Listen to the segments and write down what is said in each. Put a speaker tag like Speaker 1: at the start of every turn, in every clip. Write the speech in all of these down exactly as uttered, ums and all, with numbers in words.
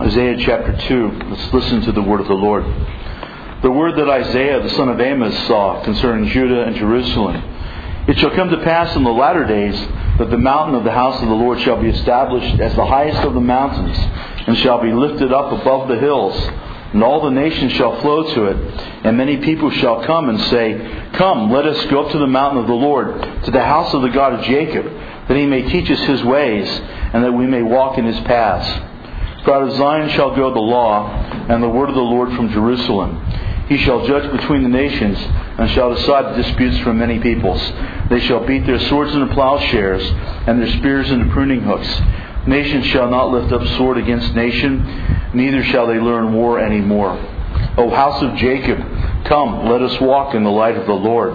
Speaker 1: Isaiah chapter two. Let's listen to the word of the Lord. The word that Isaiah the son of Amos saw concerning Judah and Jerusalem. It shall come to pass in the latter days that the mountain of the house of the Lord shall be established as the highest of the mountains, and shall be lifted up above the hills. And all the nations shall flow to it, and many people shall come and say, Come, let us go up to the mountain of the Lord, to the house of the God of Jacob, that He may teach us His ways, and that we may walk in His paths. For out of Zion shall go the law, and the word of the Lord from Jerusalem. He shall judge between the nations, and shall decide the disputes from many peoples. They shall beat their swords into plowshares, and their spears into pruning hooks. Nation shall not lift up sword against nation, neither shall they learn war any more. O house of Jacob, come, let us walk in the light of the Lord.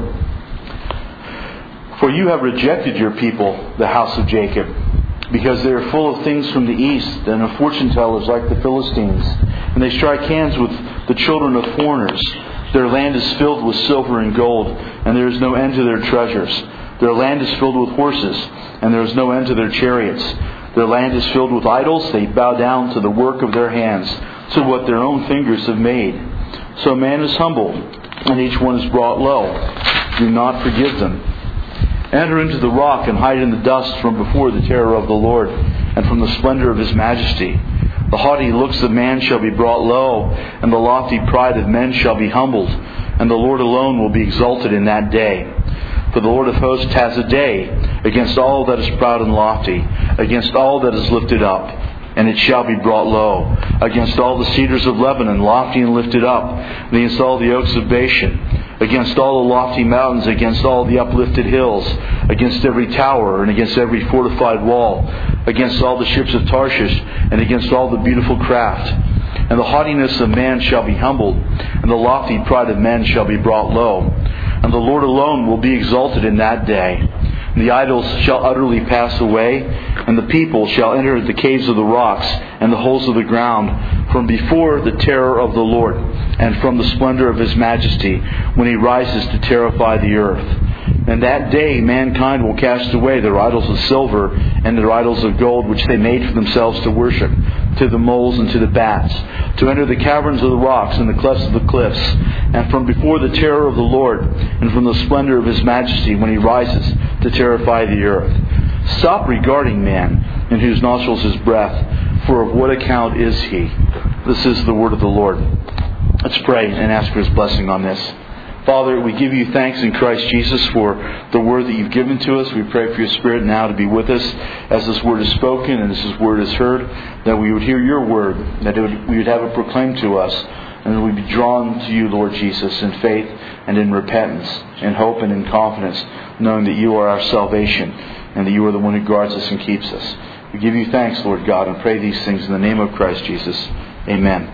Speaker 1: For you have rejected your people, the house of Jacob, because they are full of things from the east, and of fortune tellers like the Philistines. And they strike hands with the children of foreigners. Their land is filled with silver and gold, and there is no end to their treasures. Their land is filled with horses, and there is no end to their chariots. Their land is filled with idols. They bow down to the work of their hands, to what their own fingers have made. So man is humbled, and each one is brought low. Do not forgive them. Enter into the rock and hide in the dust from before the terror of the Lord and from the splendor of His majesty. The haughty looks of man shall be brought low, and the lofty pride of men shall be humbled, and the Lord alone will be exalted in that day. For the Lord of hosts has a day against all that is proud and lofty, against all that is lifted up, and it shall be brought low, against all the cedars of Lebanon, lofty and lifted up, and against all the oaks of Bashan, against all the lofty mountains, against all the uplifted hills, against every tower, and against every fortified wall, against all the ships of Tarshish, and against all the beautiful craft. And the haughtiness of man shall be humbled, and the lofty pride of men shall be brought low. And the Lord alone will be exalted in that day. And the idols shall utterly pass away, and the people shall enter the caves of the rocks and the holes of the ground, from before the terror of the Lord, and from the splendor of His majesty, when He rises to terrify the earth. And that day mankind will cast away their idols of silver and their idols of gold, which they made for themselves to worship, to the moles and to the bats, to enter the caverns of the rocks and the clefts of the cliffs, and from before the terror of the Lord, and from the splendor of His majesty, when He rises to terrify the earth. Stop regarding man, in whose nostrils is breath, for of what account is he? This is the word of the Lord. Let's pray and ask for His blessing on this. Father, we give You thanks in Christ Jesus for the word that You've given to us. We pray for Your Spirit now to be with us as this word is spoken and as this word is heard, that we would hear Your word, that it would, we would have it proclaimed to us, and that we'd be drawn to You, Lord Jesus, in faith and in repentance, in hope and in confidence, knowing that You are our salvation and that You are the one who guards us and keeps us. We give You thanks, Lord God, and pray these things in the name of Christ Jesus. Amen.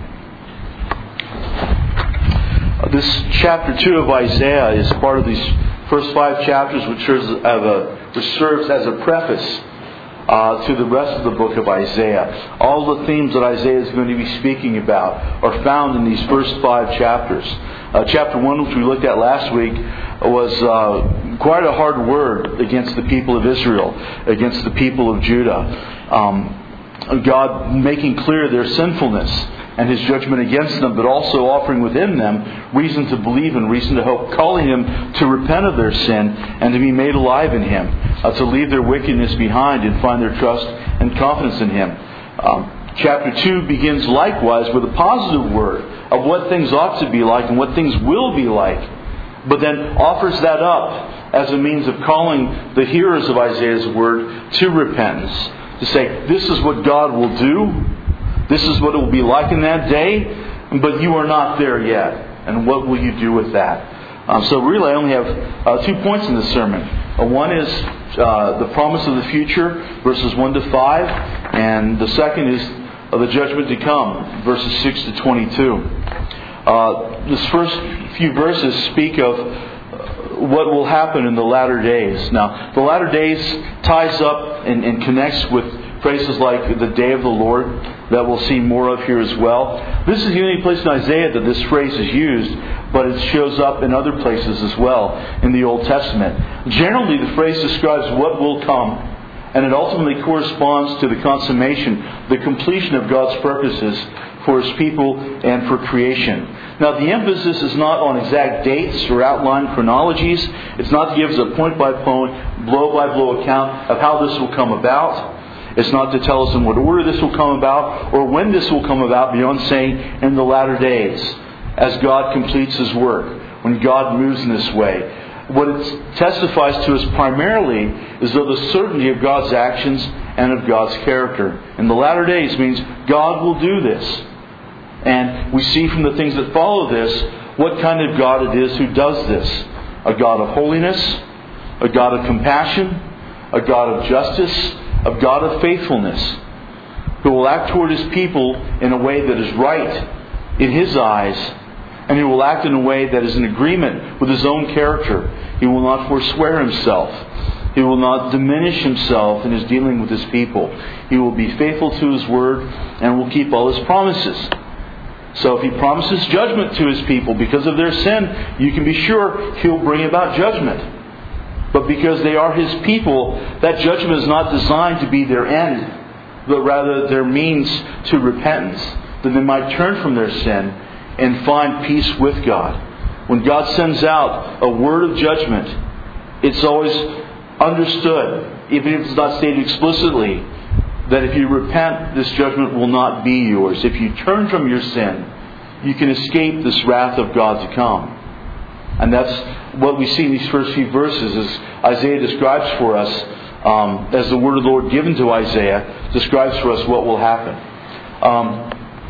Speaker 1: This chapter two of Isaiah is part of these first five chapters, which serves as a, which serves as a preface uh, to the rest of the book of Isaiah. All the themes that Isaiah is going to be speaking about are found in these first five chapters. Uh, chapter one, which we looked at last week, was uh, quite a hard word against the people of Israel, against the people of Judah. Um, God making clear their sinfulness and His judgment against them, but also offering within them reason to believe and reason to hope, calling them to repent of their sin and to be made alive in Him, uh, to leave their wickedness behind and find their trust and confidence in Him. Um, chapter two begins likewise with a positive word of what things ought to be like and what things will be like, but then offers that up as a means of calling the hearers of Isaiah's word to repentance, to say, this is what God will do. This is what it will be like in that day, but you are not there yet. And what will you do with that? Um, so really I only have uh, two points in this sermon. Uh, one is uh, the promise of the future, verses one to five. And the second is uh, the judgment to come, verses six to twenty-two. Uh, this first few verses speak of what will happen in the latter days. Now, the latter days ties up and, and connects with phrases like the day of the Lord that we'll see more of here as well. This is the only place in Isaiah that this phrase is used, but it shows up in other places as well in the Old Testament. Generally, the phrase describes what will come And it ultimately corresponds to the consummation, the completion of God's purposes for His people and for creation. Now, the emphasis is not on exact dates or outlined chronologies. It's not to give us a point-by-point, blow-by-blow account of how this will come about. It's not to tell us in what order this will come about or when this will come about, beyond saying in the latter days, as God completes His work, when God moves in this way. What it testifies to us primarily is of the certainty of God's actions and of God's character. In the latter days means God will do this. And we see from the things that follow this what kind of God it is who does this. A God of holiness, a God of compassion, a God of justice, a God of faithfulness, who will act toward His people in a way that is right in His eyes, and He will act in a way that is in agreement with His own character. He will not forswear Himself. He will not diminish Himself in His dealing with His people. He will be faithful to His word and will keep all His promises. So if He promises judgment to His people because of their sin, you can be sure He'll bring about judgment. But because they are His people, that judgment is not designed to be their end, but rather their means to repentance, that they might turn from their sin and find peace with God. When God sends out a word of judgment, it's always understood, even if it's not stated explicitly, that if you repent, this judgment will not be yours. If you turn from your sin, you can escape this wrath of God to come. And that's what we see in these first few verses, as Isaiah describes for us, um, as the word of the Lord given to Isaiah describes for us what will happen. Um,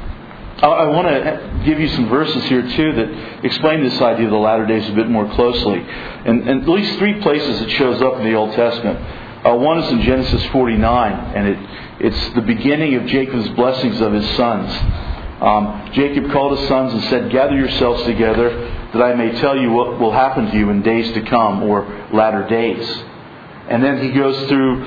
Speaker 1: I, I want to give you some verses here too that explain this idea of the latter days a bit more closely. And, and at least three places it shows up in the Old Testament. Uh, one is in Genesis forty-nine, and it, it's the beginning of Jacob's blessings of his sons. Um, Jacob called his sons and said, "Gather yourselves together, that I may tell you what will happen to you in days to come," or latter days. And then he goes through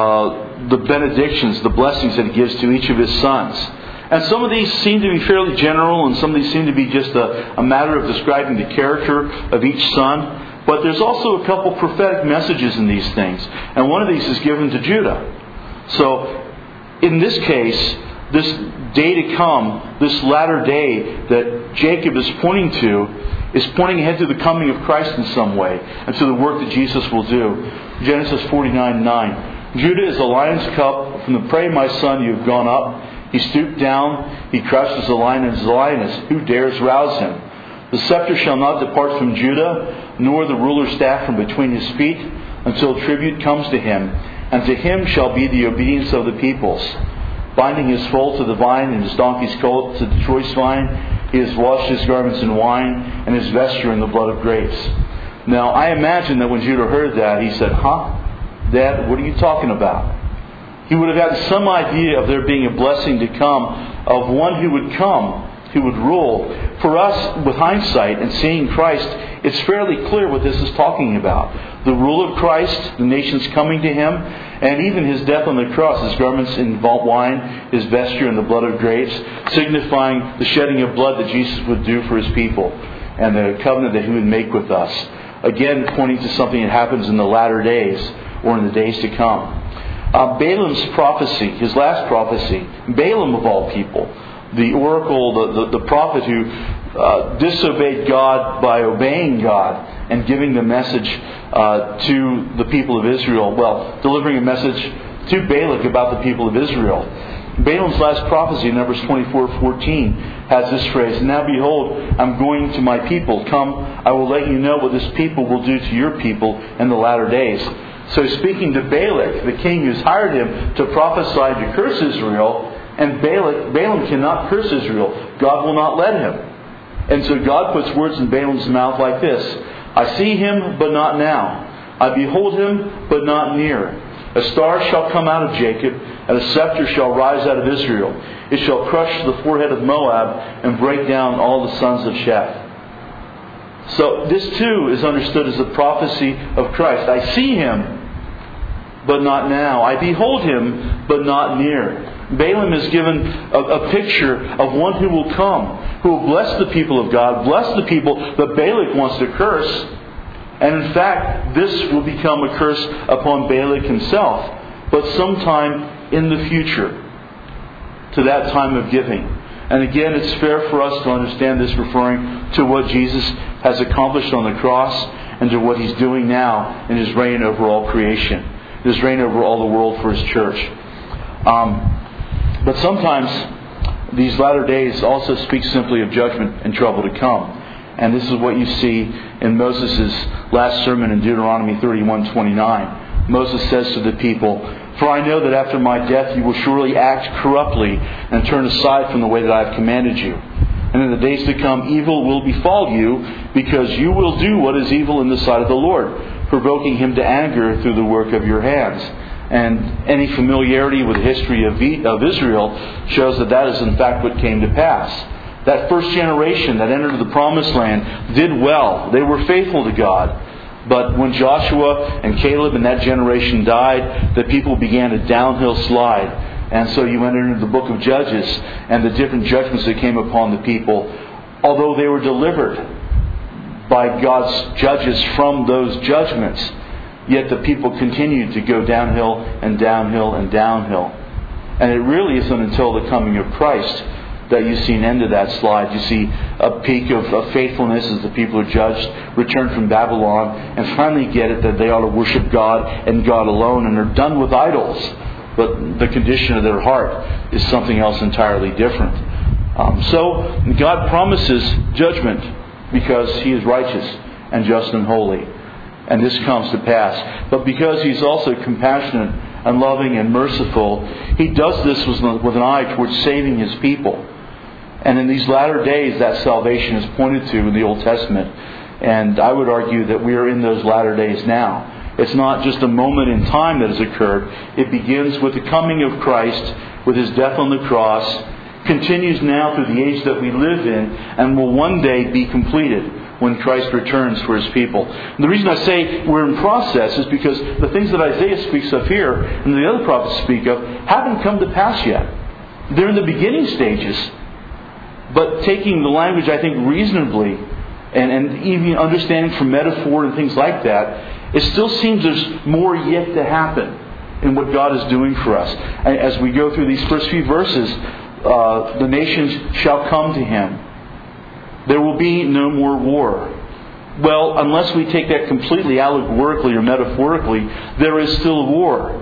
Speaker 1: uh, the benedictions, the blessings that he gives to each of his sons. And some of these seem to be fairly general, and some of these seem to be just a, a matter of describing the character of each son. But there's also a couple prophetic messages in these things. And one of these is given to Judah. So, in this case, this day to come, this latter day that Jacob is pointing to, is pointing ahead to the coming of Christ in some way, and to the work that Jesus will do. Genesis forty-nine nine. "Judah is a lion's cub. From the prey, my son, you have gone up. He stooped down. He crouched as a lion and as a lioness. Who dares rouse him? The scepter shall not depart from Judah, nor the ruler's staff from between his feet, until tribute comes to him. And to him shall be the obedience of the peoples. Binding his foal to the vine, and his donkey's colt to the choice vine, he has washed his garments in wine, and his vesture in the blood of grapes." Now, I imagine that when Judah heard that, he said, "Huh? Dad, what are you talking about?" He would have had some idea of there being a blessing to come, of one who would come, who would rule. For us, with hindsight and seeing Christ, it's fairly clear what this is talking about. The rule of Christ, the nations coming to Him, and even His death on the cross, His garments in wine, His vesture in the blood of grapes, signifying the shedding of blood that Jesus would do for His people, and the covenant that He would make with us. Again, pointing to something that happens in the latter days, or in the days to come. Uh, Balaam's prophecy, his last prophecy, Balaam of all people, the oracle, the, the, the prophet who uh, disobeyed God by obeying God and giving the message uh, to the people of Israel. Well, delivering a message to Balak about the people of Israel. Balaam's last prophecy, Numbers twenty-four fourteen, has this phrase, "Now behold, I'm going to my people. Come, I will let you know what this people will do to your people in the latter days." So speaking to Balak, the king who's hired him to prophesy to curse Israel, and Balak, Balaam cannot curse Israel. God will not let him. And so God puts words in Balaam's mouth like this, "I see him, but not now. I behold him, but not near. A star shall come out of Jacob, and a scepter shall rise out of Israel. It shall crush the forehead of Moab, and break down all the sons of Sheth." So this too is understood as a prophecy of Christ. I see him, but not now. I behold him, but not near. Balaam is given a, a picture of one who will come, who will bless the people of God, bless the people that Balak wants to curse. And in fact, this will become a curse upon Balak himself. but sometime in the future, to that time of giving. And again, it's fair for us to understand this referring to what Jesus has accomplished on the cross and to what He's doing now in His reign over all creation, His reign over all the world for His church. Um, but sometimes these latter days also speak simply of judgment and trouble to come. And this is what you see in Moses' last sermon in Deuteronomy thirty-one twenty-nine. Moses says to the people, "For I know that after my death you will surely act corruptly and turn aside from the way that I have commanded you. And in the days to come evil will befall you, because you will do what is evil in the sight of the Lord, provoking Him to anger through the work of your hands." And any familiarity with the history of Israel shows that that is in fact what came to pass. That first generation that entered the Promised Land did well. They were faithful to God. But when Joshua and Caleb and that generation died, the people began a downhill slide. And so you enter into the book of Judges and the different judgments that came upon the people. Although they were delivered by God's judges from those judgments, yet the people continued to go downhill and downhill and downhill. And it really isn't until the coming of Christ that you see an end to that slide. You see a peak of, of faithfulness as the people are judged, return from Babylon, and finally get it that they ought to worship God and God alone, and are done with idols. But the condition of their heart is something else entirely different. Um, so God promises judgment because He is righteous and just and holy. And this comes to pass. But because He's also compassionate and loving and merciful, He does this with an eye towards saving His people. And in these latter days, that salvation is pointed to in the Old Testament. And I would argue that we are in those latter days now. It's not just a moment in time that has occurred. It begins with the coming of Christ, with His death on the cross, continues now through the age that we live in, and will one day be completed when Christ returns for His people. And the reason I say we're in process is because the things that Isaiah speaks of here and the other prophets speak of haven't come to pass yet. They're in the beginning stages. But taking the language, I think, reasonably, and, and even understanding from metaphor and things like that, it still seems there's more yet to happen in what God is doing for us. As we go through these first few verses, uh, the nations shall come to Him. There will be no more war. Well, unless we take that completely allegorically or metaphorically, there is still war.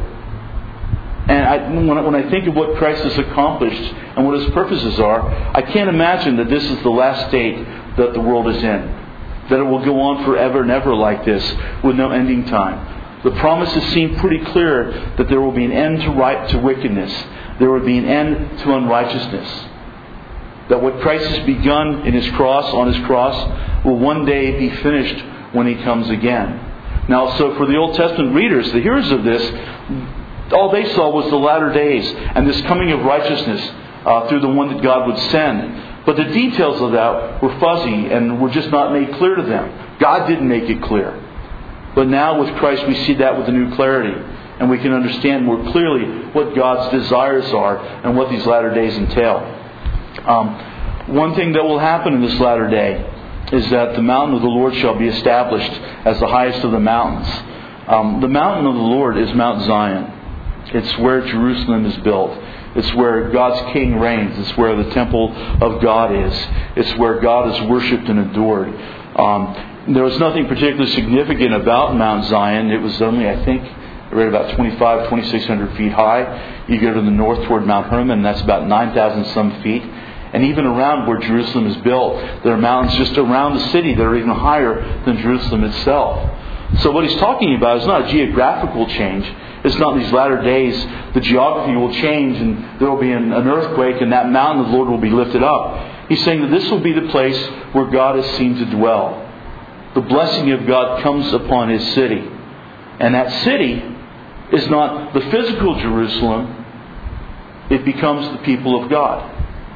Speaker 1: And I, when, I, when I think of what Christ has accomplished and what His purposes are, I can't imagine that this is the last state that the world is in. That it will go on forever and ever like this with no ending time. The promises seem pretty clear that there will be an end to right to wickedness. There will be an end to unrighteousness. That what Christ has begun in His cross, on His cross, will one day be finished when He comes again. Now, so for the Old Testament readers, the hearers of this, all they saw was the latter days and this coming of righteousness uh, through the one that God would send. But the details of that were fuzzy and were just not made clear to them. God didn't make it clear. But now with Christ we see that with a new clarity. And we can understand more clearly what God's desires are and what these latter days entail. Um, one thing that will happen in this latter day is that the mountain of the Lord shall be established as the highest of the mountains. Um, the mountain of the Lord is Mount Zion. It's where Jerusalem is built. It's where God's King reigns. It's where the temple of God is. It's where God is worshipped and adored. Um, there was nothing particularly significant about Mount Zion. It was only, I think, I read about twenty-five, twenty-six hundred feet high. You go to the north toward Mount Hermon, and that's about nine thousand some feet. And even around where Jerusalem is built, there are mountains just around the city that are even higher than Jerusalem itself. So what he's talking about is not a geographical change. It's not in these latter days the geography will change and there will be an, an earthquake and that mountain of the Lord will be lifted up. He's saying that this will be the place where God is seen to dwell. The blessing of God comes upon His city. And that city is not the physical Jerusalem. It becomes the people of God.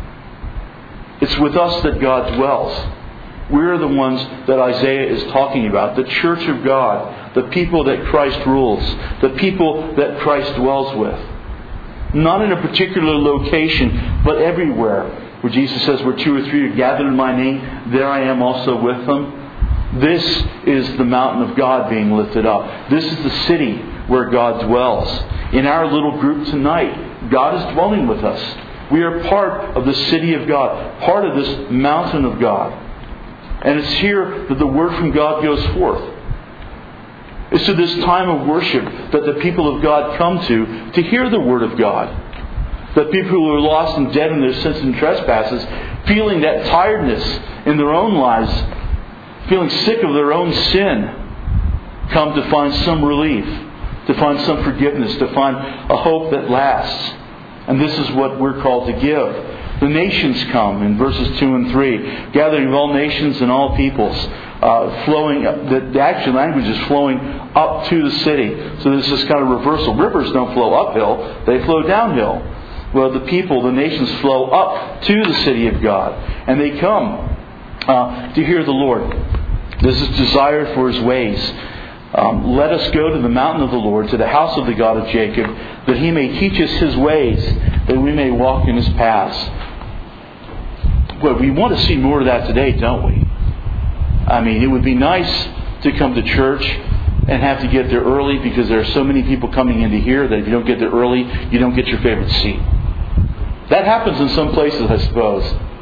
Speaker 1: It's with us that God dwells. We're the ones that Isaiah is talking about. The church of God. The people that Christ rules. The people that Christ dwells with. Not in a particular location, but everywhere. Where Jesus says, where two or three are gathered in my name, there I am also with them. This is the mountain of God being lifted up. This is the city where God dwells. In our little group tonight, God is dwelling with us. We are part of the city of God, part of this mountain of God. And it's here that the Word from God goes forth. It's to this time of worship that the people of God come to, to hear the Word of God. That people who are lost and dead in their sins and trespasses, feeling that tiredness in their own lives, feeling sick of their own sin, come to find some relief, to find some forgiveness, to find a hope that lasts. And this is what we're called to give. The nations come in verses two and three, gathering of all nations and all peoples, uh, flowing. The, the actual language is flowing up to the city. So this is kind of reversal. Rivers don't flow uphill; they flow downhill. Well, the people, the nations, flow up to the city of God, and they come uh, to hear the Lord. This is desire for His ways. Um, let us go to the mountain of the Lord, to the house of the God of Jacob, that He may teach us His ways, that we may walk in His paths. Well, we want to see more of that today, don't we? I mean, it would be nice to come to church and have to get there early, because there are so many people coming in to hear that if you don't get there early, you don't get your favorite seat. That happens in some places, I suppose.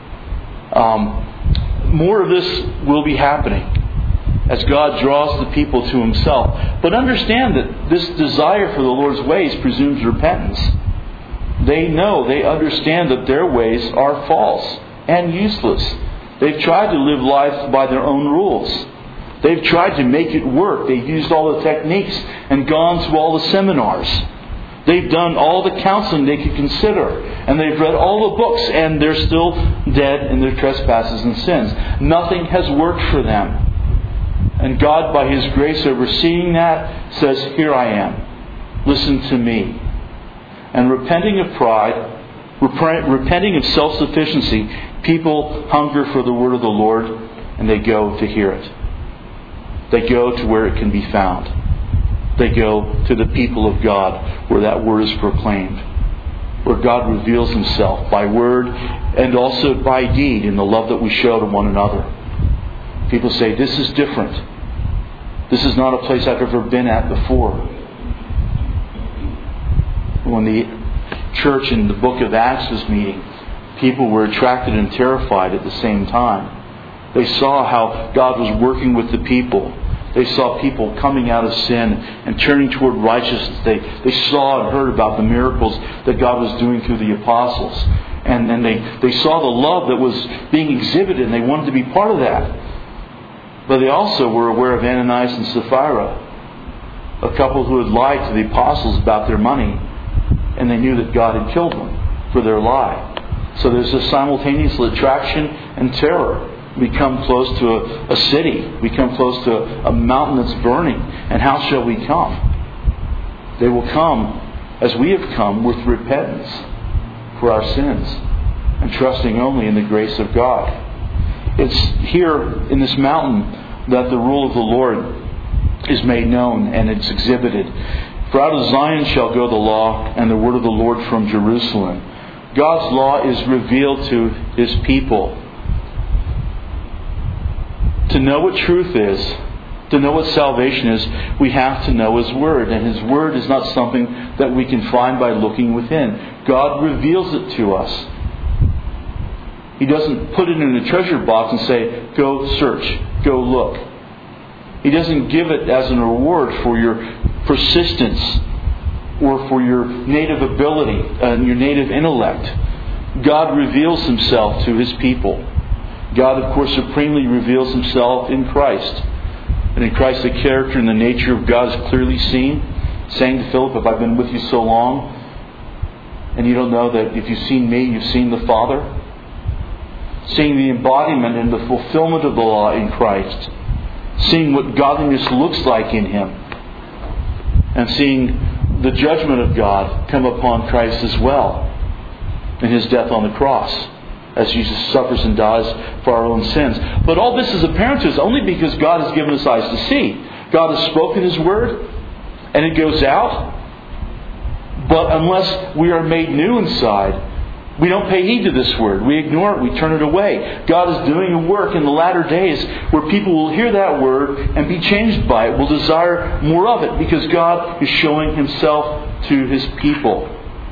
Speaker 1: Um, more of this will be happening as God draws the people to Himself. But understand that this desire for the Lord's ways presumes repentance. They know, they understand that their ways are false and useless. They've tried to live life by their own rules. They've tried to make it work. They've used all the techniques and gone to all the seminars. They've done all the counseling they could consider. And they've read all the books, and they're still dead in their trespasses and sins. Nothing has worked for them. And God, by His grace, overseeing that, says, "Here I am. Listen to me." And repenting of pride, repenting of self-sufficiency, people hunger for the Word of the Lord, and they go to hear it. They go to where it can be found. They go to the people of God, where that Word is proclaimed, where God reveals Himself by word and also by deed in the love that we show to one another. People say, "This is different. This is not a place I've ever been at before." When the church in the book of Acts was meeting, people were attracted and terrified at the same time. They saw how God was working with the people. They saw people coming out of sin and turning toward righteousness. They, they saw and heard about the miracles that God was doing through the apostles. And, and they, they saw the love that was being exhibited, and they wanted to be part of that. But they also were aware of Ananias and Sapphira, a couple who had lied to the apostles about their money, and they knew that God had killed them for their lie. So there's a simultaneous attraction and terror. We come close to a, a city. We come close to a, a mountain that's burning. And how shall we come? They will come as we have come, with repentance for our sins and trusting only in the grace of God. It's here in this mountain that the rule of the Lord is made known and it's exhibited. For out of Zion shall go the law, and the word of the Lord from Jerusalem. God's law is revealed to His people. To know what truth is, to know what salvation is, we have to know His Word. And His Word is not something that we can find by looking within. God reveals it to us. He doesn't put it in a treasure box and say, "Go search, go look." He doesn't give it as an reward for your persistence or for your native ability and your native intellect. God reveals Himself to His people. God, of course, supremely reveals Himself in Christ. And in Christ, the character and the nature of God is clearly seen. Saying to Philip, "Have I been with you so long, and you don't know that if you've seen me, you've seen the Father?" Seeing the embodiment and the fulfillment of the law in Christ. Seeing what godliness looks like in Him. And seeing the judgment of God come upon Christ as well in His death on the cross, as Jesus suffers and dies for our own sins. But all this is apparent to us only because God has given us eyes to see. God has spoken His Word, and it goes out. But unless we are made new inside, We don't pay heed to this word. We ignore it. We turn it away. God is doing a work in the latter days where people will hear that word and be changed by it, will desire more of it, because God is showing Himself to His people.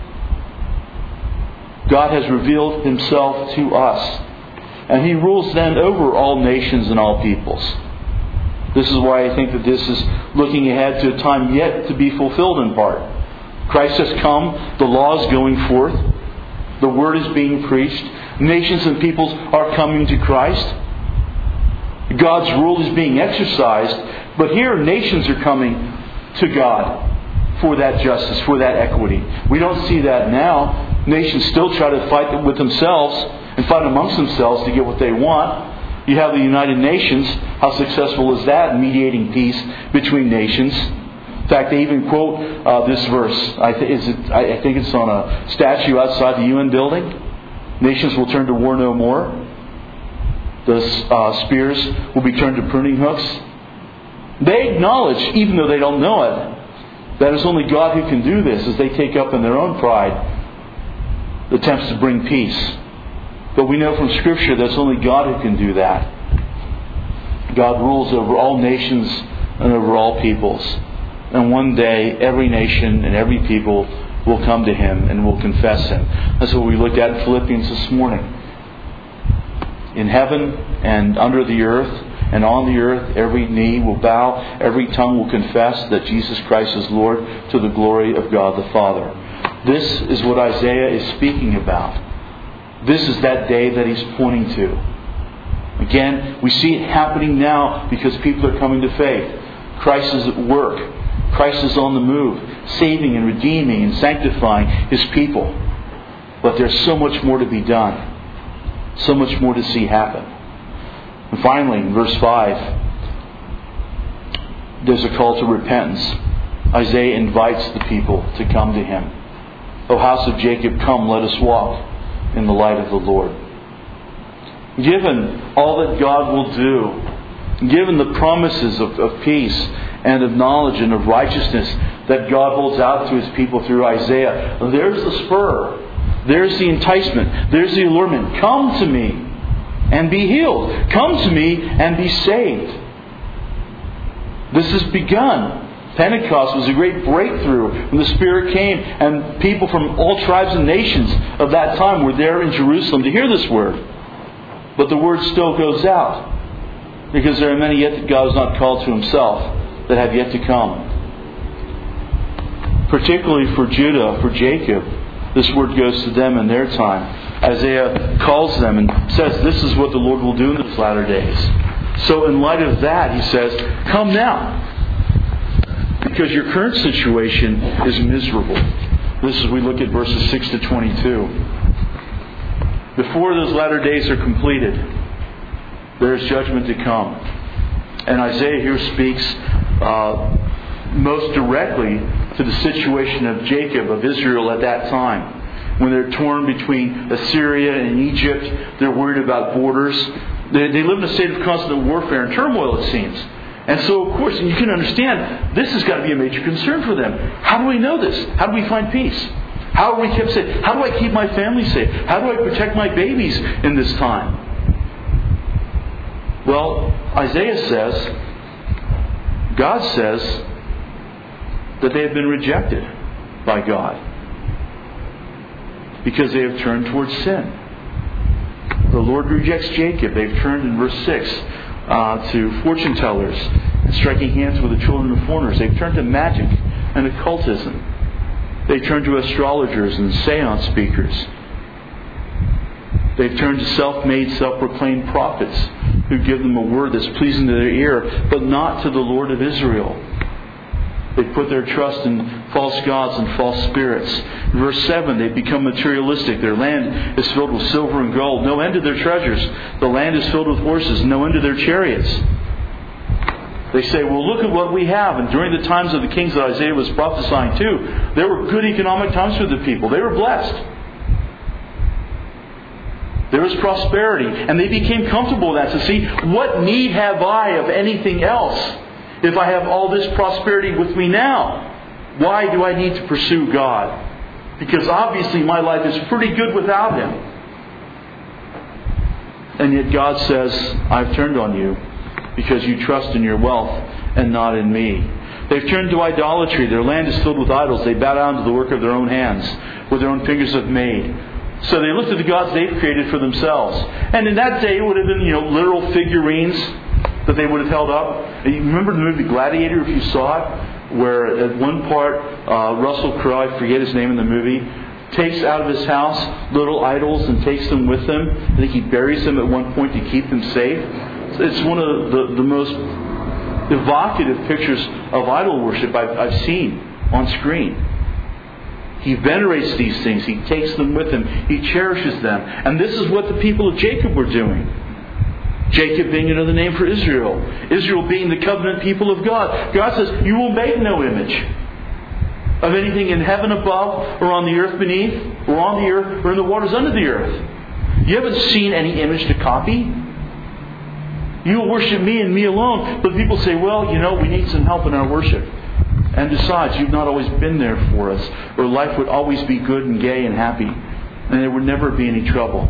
Speaker 1: God has revealed Himself to us. And He rules then over all nations and all peoples. This is why I think that this is looking ahead to a time yet to be fulfilled in part. Christ has come. The law is going forth. The Word is being preached. Nations and peoples are coming to Christ. God's rule is being exercised. But here nations are coming to God for that justice, for that equity. We don't see that now. Nations still try to fight with themselves and fight amongst themselves to get what they want. You have the United Nations. How successful is that in mediating peace between nations? In fact, they even quote uh, this verse. I, th- is it, I, I think it's on a statue outside the U N building. Nations will turn to war no more. The uh, spears will be turned to pruning hooks. They acknowledge, even though they don't know it, that it's only God who can do this, as they take up in their own pride the attempts to bring peace. But we know from Scripture that's only God who can do that. God rules over all nations and over all peoples. And one day, every nation and every people will come to Him and will confess Him. That's what we looked at in Philippians this morning. In heaven and under the earth and on the earth, every knee will bow, every tongue will confess that Jesus Christ is Lord, to the glory of God the Father. This is what Isaiah is speaking about. This is that day that he's pointing to. Again, we see it happening now because people are coming to faith. Christ is at work. Christ is on the move, saving and redeeming and sanctifying His people. But there's so much more to be done. So much more to see happen. And finally, in verse five, there's a call to repentance. Isaiah invites the people to come to him. O house of Jacob, come, let us walk in the light of the Lord. Given all that God will do, given the promises of, of peace and of knowledge and of righteousness that God holds out to His people through Isaiah, there's the spur. There's the enticement. There's the allurement. Come to me and be healed. Come to me and be saved. This has begun. Pentecost was a great breakthrough when the Spirit came, and people from all tribes and nations of that time were there in Jerusalem to hear this word. But the word still goes out, because there are many yet that God has not called to Himself that have yet to come. Particularly for Judah, for Jacob, this word goes to them in their time. Isaiah calls them and says, this is what the Lord will do in these latter days. So in light of that, he says, come now. Because your current situation is miserable. This is, we look at verses six to twenty-two. Before those latter days are completed, there is judgment to come. And Isaiah here speaks uh, most directly to the situation of Jacob, of Israel at that time. When they're torn between Assyria and Egypt, they're worried about borders. They, they live in a state of constant warfare and turmoil, it seems. And so, of course, you can understand, this has got to be a major concern for them. How do we know this? How do we find peace? How are we kept safe? How do I keep my family safe? How do I protect my babies in this time? Well, Isaiah says, God says that they have been rejected by God because they have turned towards sin. The Lord rejects Jacob. They've turned in verse six uh, to fortune tellers and striking hands with the children of foreigners. They've turned to magic and occultism. They turn to astrologers and seance speakers. They've turned to self-made, self-proclaimed prophets who give them a word that's pleasing to their ear, but not to the Lord of Israel. They put their trust in false gods and false spirits. In verse seven, they become materialistic. Their land is filled with silver and gold. No end to their treasures. The land is filled with horses. No end to their chariots. They say, well, look at what we have. And during the times of the kings that Isaiah was prophesying to, there were good economic times for the people. They were blessed. There was prosperity. And they became comfortable with that, to see, what need have I of anything else if I have all this prosperity with me now? Why do I need to pursue God? Because obviously my life is pretty good without Him. And yet God says, I've turned on you because you trust in your wealth and not in me. They've turned to idolatry. Their land is filled with idols. They bow down to the work of their own hands, what their own fingers have made. So they looked at the gods they've created for themselves. And in that day it would have been, you know, literal figurines that they would have held up. And you remember the movie Gladiator, if you saw it, where at one part uh, Russell Crowe, I forget his name in the movie, takes out of his house little idols and takes them with him. I think he buries them at one point to keep them safe. It's one of the, the most evocative pictures of idol worship I've, I've seen on screen. He venerates these things. He takes them with him. He cherishes them. And this is what the people of Jacob were doing. Jacob being another name for Israel. Israel being the covenant people of God. God says, you will make no image of anything in heaven above or on the earth beneath or on the earth or in the waters under the earth. You haven't seen any image to copy. You will worship me and me alone. But people say, well, you know, we need some help in our worship. And besides, you've not always been there for us. Or life would always be good and gay and happy. And there would never be any trouble.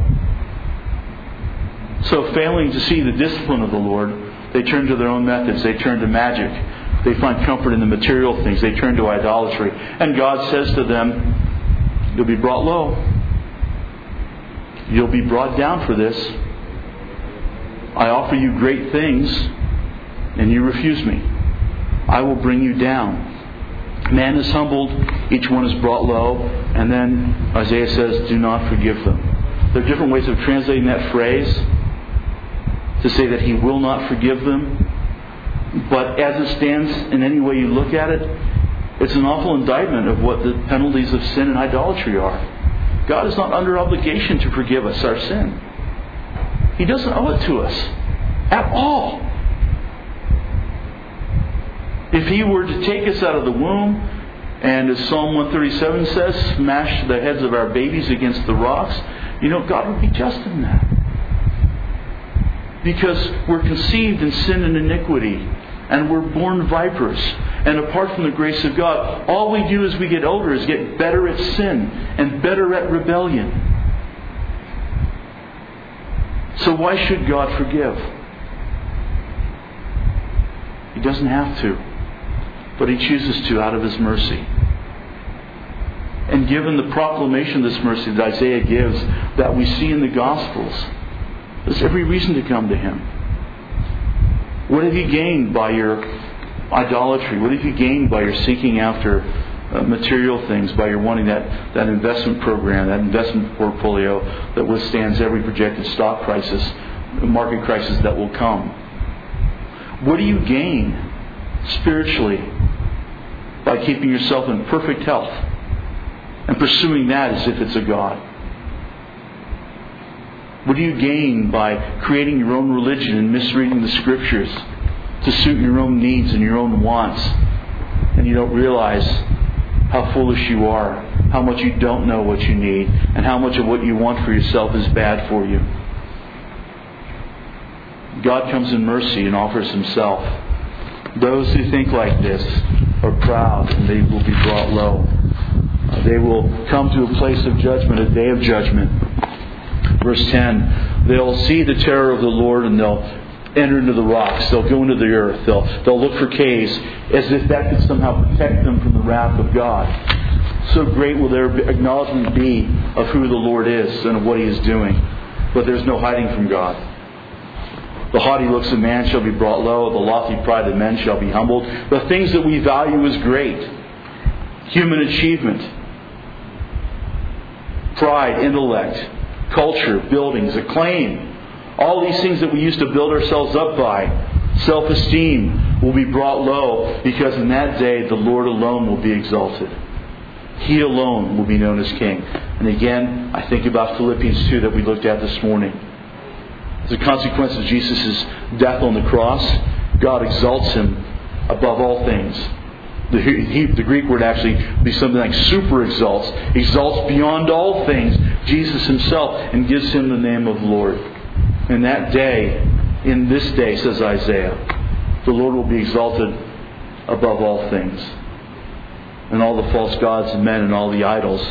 Speaker 1: So failing to see the discipline of the Lord, they turn to their own methods. They turn to magic. They find comfort in the material things. They turn to idolatry. And God says to them, you'll be brought low. You'll be brought down for this. I offer you great things, and you refuse me. I will bring you down. Man is humbled, each one is brought low, and then Isaiah says, do not forgive them. There are different ways of translating that phrase to say that He will not forgive them. But as it stands, in any way you look at it, it's an awful indictment of what the penalties of sin and idolatry are. God is not under obligation to forgive us our sin. He doesn't owe it to us at all. If He were to take us out of the womb and, as Psalm one thirty-seven says, smash the heads of our babies against the rocks, you know, God would be just in that. Because we're conceived in sin and iniquity, and we're born vipers. And apart from the grace of God, all we do as we get older is get better at sin and better at rebellion. So why should God forgive? He doesn't have to, but He chooses to out of His mercy. And given the proclamation of this mercy that Isaiah gives, that we see in the Gospels, there's every reason to come to Him. What have you gained by your idolatry? What have you gained by your seeking after uh, material things, by your wanting that, that investment program, that investment portfolio that withstands every projected stock crisis, market crisis that will come? What do you gain spiritually by keeping yourself in perfect health and pursuing that as if it's a God? What do you gain by creating your own religion and misreading the Scriptures to suit your own needs and your own wants, and you don't realize how foolish you are, how much you don't know what you need, and how much of what you want for yourself is bad for you? God comes in mercy and offers Himself. Those who think like this are proud, and they will be brought low. Uh, they will come to a place of judgment, a day of judgment. Verse ten, they'll see the terror of the Lord and they'll enter into the rocks. They'll go into the earth. They'll, they'll look for caves as if that could somehow protect them from the wrath of God. So great will their acknowledgement be of who the Lord is and of what He is doing. But there's no hiding from God. The haughty looks of man shall be brought low. The lofty pride of men shall be humbled. The things that we value as great, human achievement, pride, intellect, culture, buildings, acclaim, all these things that we used to build ourselves up by, self-esteem, will be brought low, because in that day the Lord alone will be exalted. He alone will be known as King. And again, I think about Philippians two that we looked at this morning. As a consequence of Jesus' death on the cross, God exalts Him above all things. The, he, the Greek word actually would be something like super exalts. Exalts beyond all things Jesus Himself and gives Him the name of Lord. In that day, in this day, says Isaiah, the Lord will be exalted above all things. And all the false gods and men and all the idols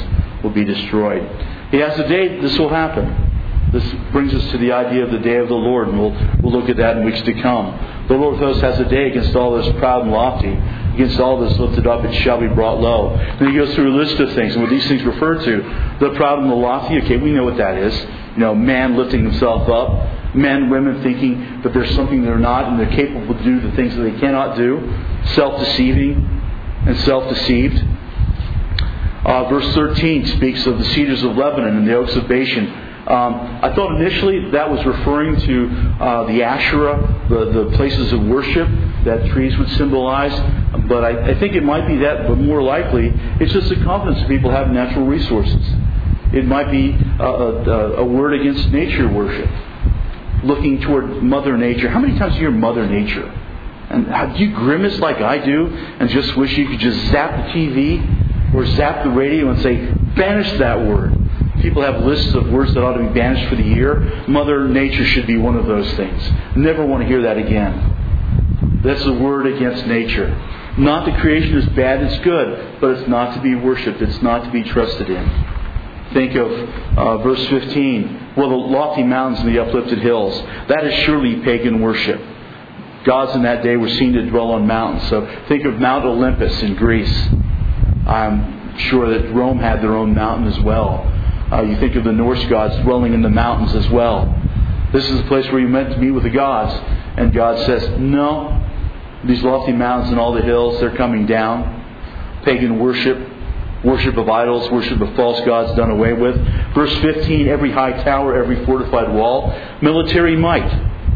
Speaker 1: will be destroyed. He has a day this will happen. This brings us to the idea of the day of the Lord, and we'll, we'll look at that in weeks to come. The Lord of hosts has a day against all this proud and lofty, against all this lifted up, it shall be brought low. Then he goes through a list of things, and what these things refer to. The proud and the lofty, okay, we know what that is. You know, man lifting himself up, men, women thinking that there's something they're not, and they're capable to do the things that they cannot do, self-deceiving and self-deceived. Uh, verse thirteen speaks of the cedars of Lebanon and the oaks of Bashan. Um, I thought initially that was referring to uh, the Asherah, the, the places of worship that trees would symbolize. But I, I think it might be that, but more likely, it's just the confidence that people have in natural resources. It might be a, a, a word against nature worship, looking toward Mother Nature. How many times do you hear Mother Nature? And how, do you grimace like I do and just wish you could just zap the T V or zap the radio and say, banish that word? People have lists of words that ought to be banished for the year. Mother Nature should be one of those things. Never want to hear that again. That's a word against nature. Not the creation is bad, it's good, but it's not to be worshipped. It's not to be trusted in. Think of uh, verse fifteen. Well, the lofty mountains and the uplifted hills. That is surely pagan worship. Gods in that day were seen to dwell on mountains. So think of Mount Olympus in Greece. I'm sure that Rome had their own mountain as well. Uh, you think of the Norse gods dwelling in the mountains as well. This is the place where you're meant to meet with the gods. And God says, no, these lofty mountains and all the hills, they're coming down. Pagan worship, worship of idols, worship of false gods done away with. Verse fifteen, every high tower, every fortified wall, military might,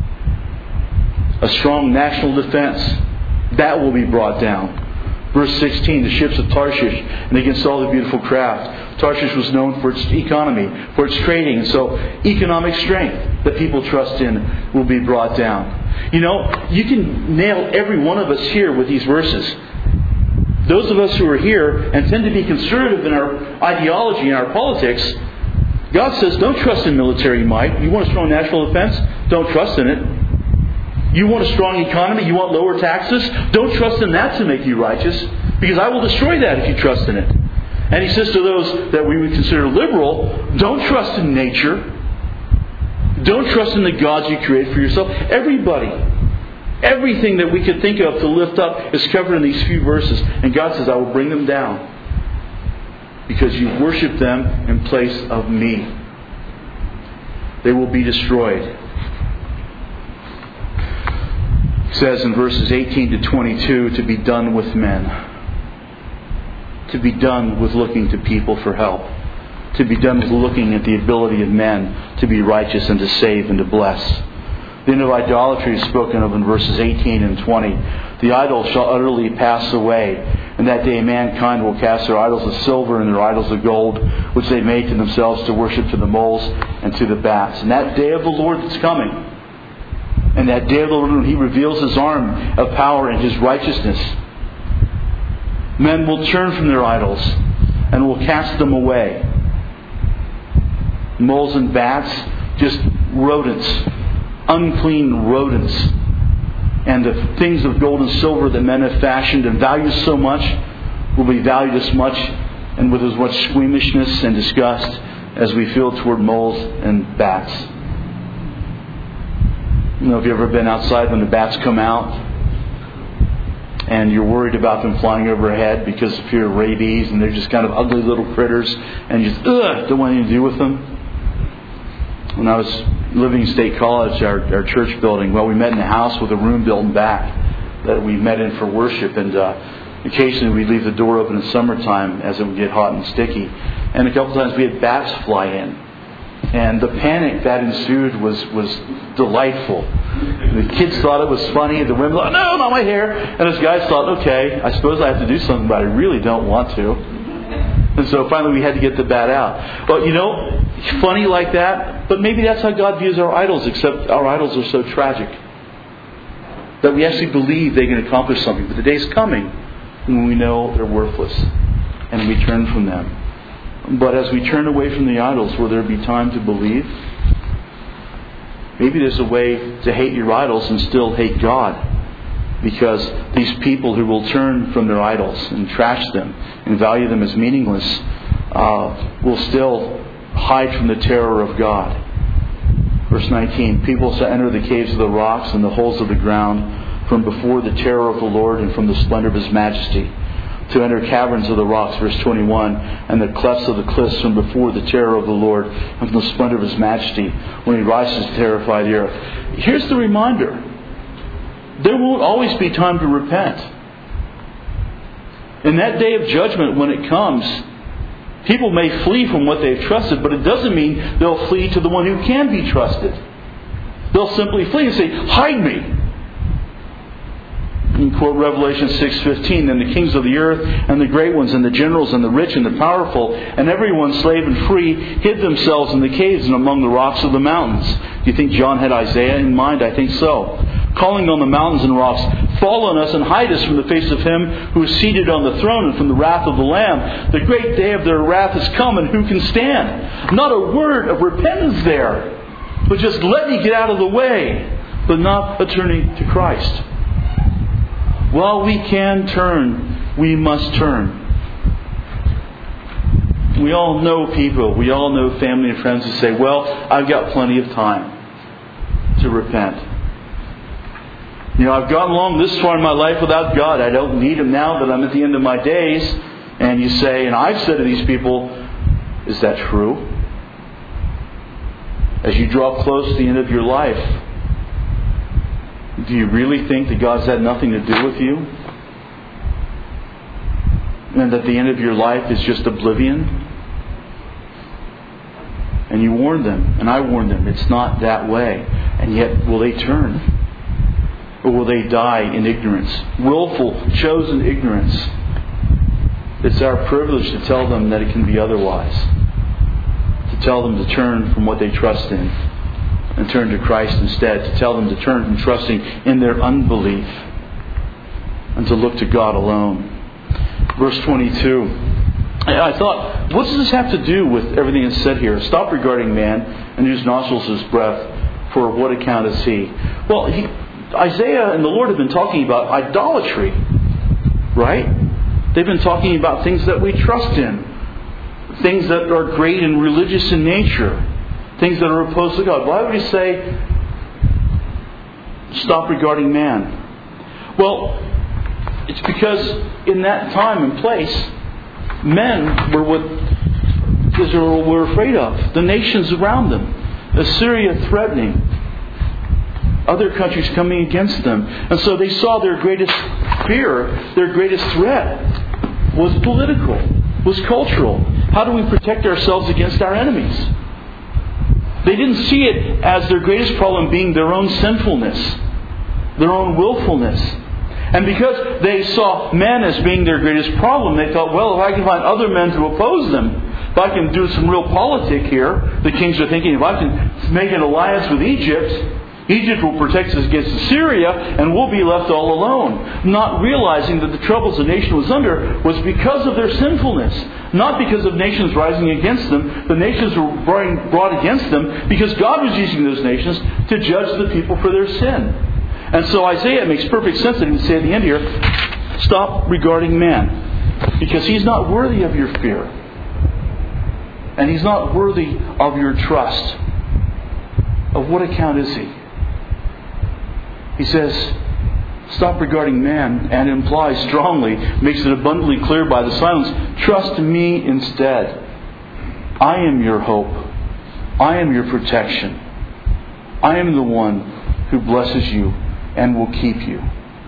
Speaker 1: a strong national defense, that will be brought down. Verse sixteen, the ships of Tarshish, and against all the beautiful craft. Tarshish was known for its economy, for its trading. And so economic strength that people trust in will be brought down. You know, you can nail every one of us here with these verses. Those of us who are here and tend to be conservative in our ideology and our politics, God says, don't trust in military might. You want a strong national defense? Don't trust in it. You want a strong economy? You want lower taxes? Don't trust in that to make you righteous, because I will destroy that if you trust in it. And he says to those that we would consider liberal, don't trust in nature. Don't trust in the gods you create for yourself. Everybody, everything that we could think of to lift up is covered in these few verses. And God says, I will bring them down because you worship them in place of me. They will be destroyed. It says in verses eighteen to twenty-two, to be done with men. To be done with looking to people for help. To be done with looking at the ability of men to be righteous and to save and to bless. The end of idolatry is spoken of in verses eighteen and twenty. The idols shall utterly pass away. And that day mankind will cast their idols of silver and their idols of gold, which they made to themselves to worship to the moles and to the bats. And that day of the Lord that's coming, and that day of the Lord when He reveals His arm of power and His righteousness, men will turn from their idols and will cast them away. Moles and bats, just rodents, unclean rodents. And the things of gold and silver that men have fashioned and value so much will be valued as much and with as much squeamishness and disgust as we feel toward moles and bats. You know, have you ever been outside when the bats come out and you're worried about them flying overhead because of fear of rabies, and they're just kind of ugly little critters, and you just ugh, don't want anything to do with them? When I was living in State College, our, our church building, well, we met in a house with a room built in back that we met in for worship, and uh, occasionally we'd leave the door open in summertime as it would get hot and sticky. And a couple times we had bats fly in. And the panic that ensued was, was delightful. The kids thought it was funny. The women thought, no, not my hair. And us guys thought, okay, I suppose I have to do something, but I really don't want to. And so finally we had to get the bat out. But you know, funny like that, but maybe that's how God views our idols, except our idols are so tragic that we actually believe they can accomplish something. But the day's coming when we know they're worthless and we turn from them. But as we turn away from the idols, will there be time to believe? Maybe there's a way to hate your idols and still hate God. Because these people who will turn from their idols and trash them and value them as meaningless, uh, will still hide from the terror of God. Verse nineteen, people shall enter the caves of the rocks and the holes of the ground from before the terror of the Lord and from the splendor of His majesty. To enter caverns of the rocks, verse twenty-one, and the clefts of the cliffs from before the terror of the Lord and from the splendor of His majesty when He rises to terrify the earth. Here's the reminder. There won't always be time to repent. In that day of judgment, when it comes, people may flee from what they've trusted, but it doesn't mean they'll flee to the one who can be trusted. They'll simply flee and say, "Hide me." You can quote Revelation six fifteen, "Then the kings of the earth and the great ones and the generals and the rich and the powerful and everyone slave and free hid themselves in the caves and among the rocks of the mountains." Do you think John had Isaiah in mind? I think so. Calling on the mountains and rocks, "Fall on us and hide us from the face of Him who is seated on the throne and from the wrath of the Lamb. The great day of their wrath has come, and who can stand?" Not a word of repentance there, but just let me get out of the way, but not a turning to Christ. While we can turn, we must turn. We all know people, we all know family and friends who say, "Well, I've got plenty of time to repent. You know, I've gotten along this far in my life without God. I don't need Him now that I'm at the end of my days." And you say, and I've said to these people, is that true? As you draw close to the end of your life, do you really think that God's had nothing to do with you? And that the end of your life is just oblivion? And you warned them, and I warned them, it's not that way. And yet, will they turn? Or will they die in ignorance? Willful, chosen ignorance. It's our privilege to tell them that it can be otherwise. To tell them to turn from what they trust in and turn to Christ instead. To tell them to turn from trusting in their unbelief and to look to God alone. Verse twenty-two. I thought, what does this have to do with everything that's said here? "Stop regarding man, and whose nostrils is breath, for of what account is he?" Well, he, Isaiah and the Lord have been talking about idolatry, right? They've been talking about things that we trust in, things that are great and religious in nature, things that are opposed to God. Why would He say, "Stop regarding man"? Well, it's because in that time and place, men were what Israel were afraid of. The nations around them. Assyria threatening. Other countries coming against them. And so they saw their greatest fear, their greatest threat was political, was cultural. How do we protect ourselves against our enemies? They didn't see it as their greatest problem being their own sinfulness, their own willfulness. And because they saw men as being their greatest problem, they thought, well, if I can find other men to oppose them, if I can do some real politic here, the kings are thinking, if I can make an alliance with Egypt, Egypt will protect us against Assyria, and we'll be left all alone. Not realizing that the troubles the nation was under was because of their sinfulness. Not because of nations rising against them. The nations were brought against them because God was using those nations to judge the people for their sin. And so Isaiah, it makes perfect sense that he would say at the end here, "Stop regarding man, because he's not worthy of your fear. And he's not worthy of your trust." Of what account is he? He says, "Stop regarding man," and implies strongly, makes it abundantly clear by the silence, trust me instead. I am your hope. I am your protection. I am the one who blesses you and will keep you.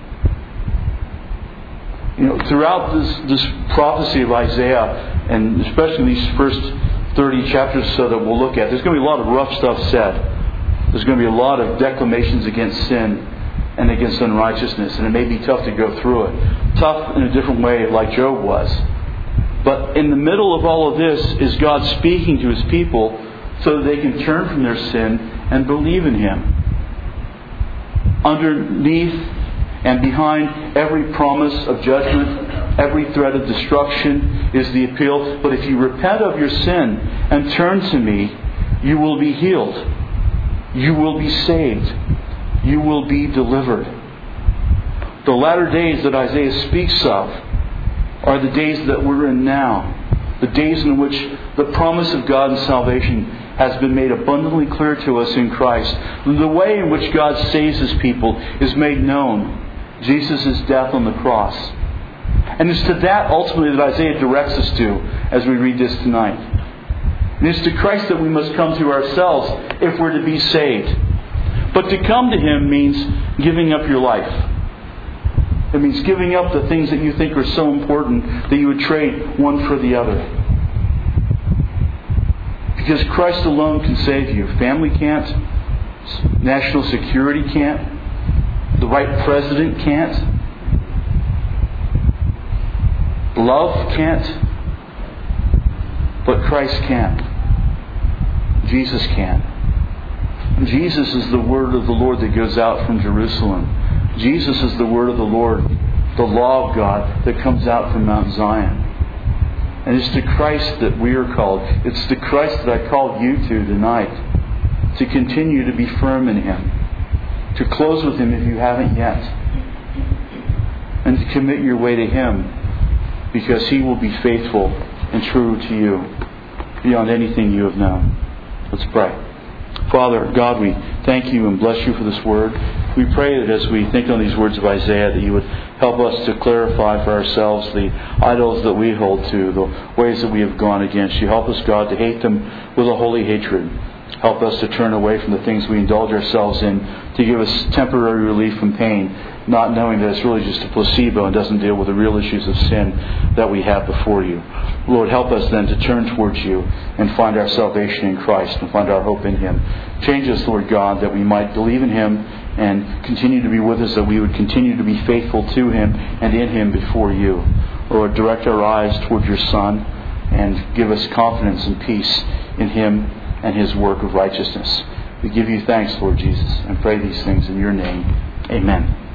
Speaker 1: You know, throughout this, this prophecy of Isaiah, and especially these first thirty chapters or so that we'll look at, there's going to be a lot of rough stuff said. There's going to be a lot of declamations against sin and against unrighteousness, and it may be tough to go through it. Tough in a different way, like Job was. But in the middle of all of this is God speaking to His people so that they can turn from their sin and believe in Him. Underneath and behind every promise of judgment, every threat of destruction is the appeal, but if you repent of your sin and turn to me, you will be healed. You will be saved. You will be delivered. The latter days that Isaiah speaks of are the days that we're in now. The days in which the promise of God and salvation has been made abundantly clear to us in Christ. The way in which God saves His people is made known. Jesus' death on the cross. And it's to that ultimately that Isaiah directs us to as we read this tonight. And it's to Christ that we must come to ourselves if we're to be saved. But to come to Him means giving up your life. It means giving up the things that you think are so important that you would trade one for the other. Because Christ alone can save you. Family can't. National security can't. The right president can't. Love can't. But Christ can. Jesus can. Jesus is the word of the Lord that goes out from Jerusalem. Jesus is the word of the Lord, the law of God that comes out from Mount Zion. And it's to Christ that we are called. It's to Christ that I call you to tonight. To continue to be firm in Him. To close with Him if you haven't yet. And to commit your way to Him, because He will be faithful and true to you beyond anything you have known. Let's pray. Father, God, we thank You and bless You for this word. We pray that as we think on these words of Isaiah, that You would help us to clarify for ourselves the idols that we hold to, the ways that we have gone against You. Help us, God, to hate them with a holy hatred. Help us to turn away from the things we indulge ourselves in to give us temporary relief from pain, not knowing that it's really just a placebo and doesn't deal with the real issues of sin that we have before You. Lord, help us then to turn towards You and find our salvation in Christ and find our hope in Him. Change us, Lord God, that we might believe in Him and continue to be with us, that we would continue to be faithful to Him and in Him before You. Lord, direct our eyes toward Your Son and give us confidence and peace in Him and His work of righteousness. We give You thanks, Lord Jesus, and pray these things in Your name. Amen.